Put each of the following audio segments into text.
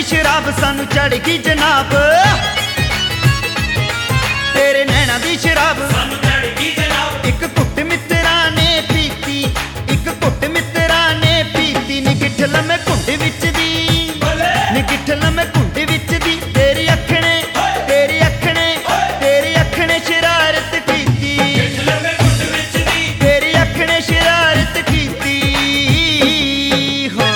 शराब सानू चढ़ गई जनाब, तेरे नैना दी शराब सानू चढ़ गई जनाब। एक घुट मित्रा ने पीती, एक घुट मित्रा ने पीती, निगिठल मैं घुंड विच दी, निगिठल मैं घुंड विच दी, तेरी अखने शरारत कीती, तेरी अखने शरारत कीती। हाँ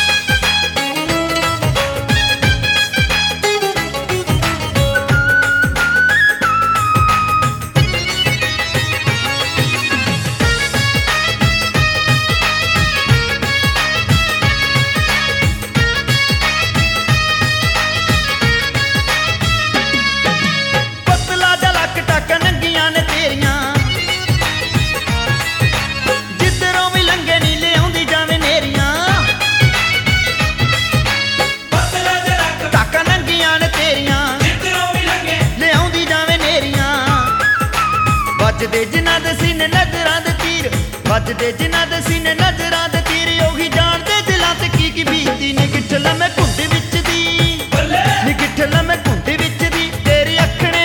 वजदे जिन्हां दे सीने नजरां दे तीर, वजदे जिन्हां दे सीने नजरां दे तीर, ओही जाणदे दिलां ते की बीती। निगिठल मैं घुंड विच दी, निगिठल मैं घुंड विच दी, तेरी अखने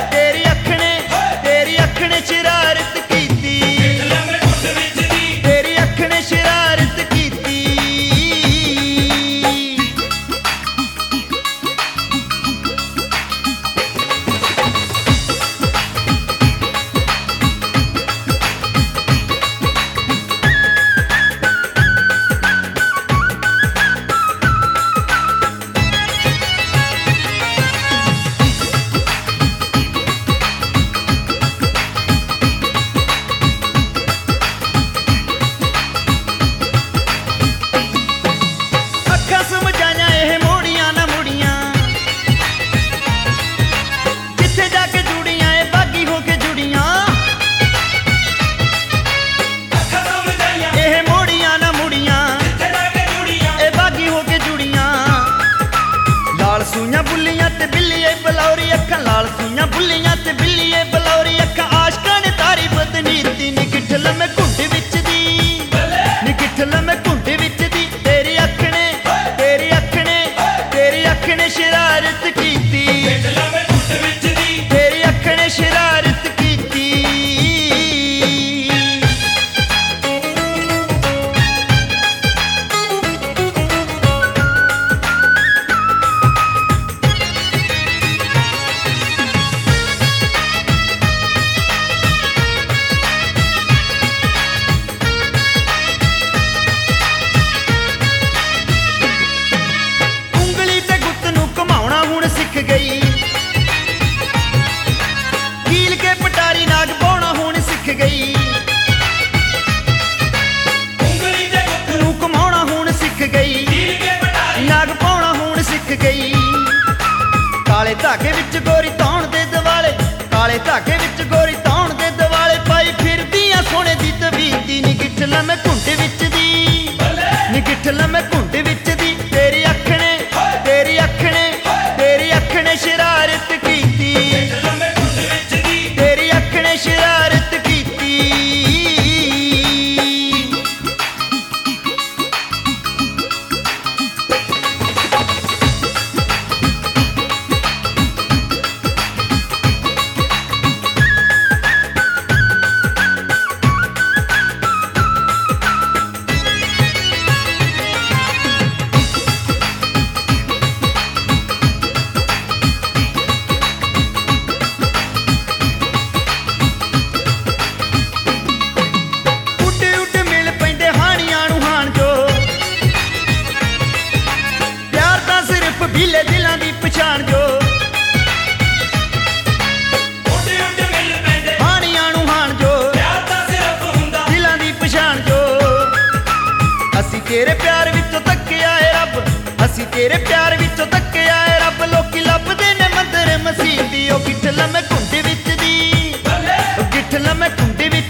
शरारत कीती, तेरी अखने शरारत कीती। सूइयां बुल्लियां ते बिल्लिए बलौरी अखां, लाल सूइयां बुल्लियां ते बिल्लिए बलौरी अखां, आशकां ने तारी बदनीती। निगिठल मैं घुंड विच दी, निगिठल मैं घुंड विच दी, तेरी अखने शरारत कीती, तेरी अखने शरारत कीती। गई कील के पटारी नाग पाउणा हुण सिख गई, उंगली ते गुत्त नूं घुमाउणा हुण सिख गई, कील के पटारी नाग पाउणा हुण सिख गई। काले धागे विच गोरी तौण दे दिवाले, काले धागे विच गोरी तौण दे दिवाले, पाई फिरदियां सोने दी तवीती। निगिठल मैं घुंड विच दी, निगिठल मैं घुंड विच दी, तेरी अखने शरारत कीती, तेरी अखने शरारत कीती। भीले दिलां दी पछाण जो, हाणियां नूं हाण जो, दिलां दी पछाण जो। असी तेरे प्यार विचों तक्के आए रब, असी तेरे प्यार विचों तक्के आए रब, लोकी लभदे ने मंदर मसीह दी। ओ गिठल मैं घुंड विच दी, गिठल मैं घुंड विच